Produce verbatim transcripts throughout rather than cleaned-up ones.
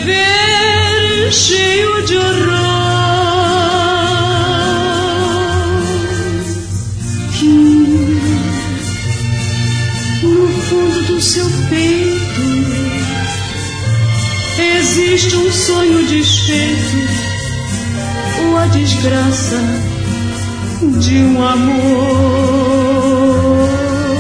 viver cheio de horror, que no fundo do seu peito existe um sonho desfeito, ou a desgraça de um amor.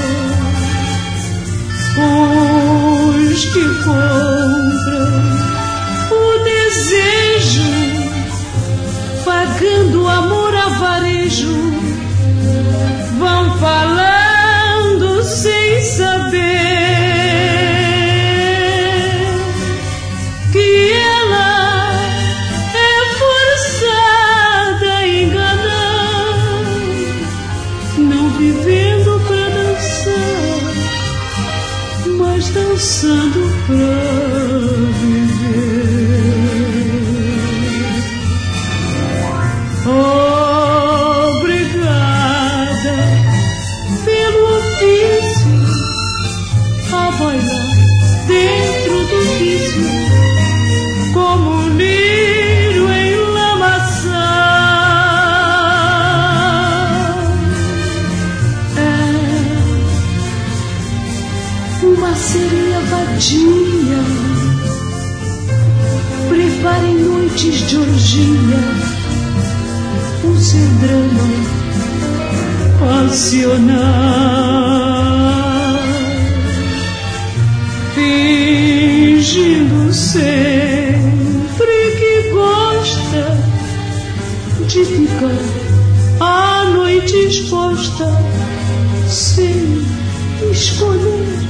Os que compram o desejo, pagando amor a varejo, vão falando sem saber que ela é forçada a enganar, não vivendo pra dançar, mas dançando pra viver. Obrigada pelo ofício a bailar dentro do vício, como um lírio em lamaçã. É uma sereia vadia, preparem noites de orgia, o seu drama passional, fingindo sempre que gosta de ficar à noite exposta sem escolher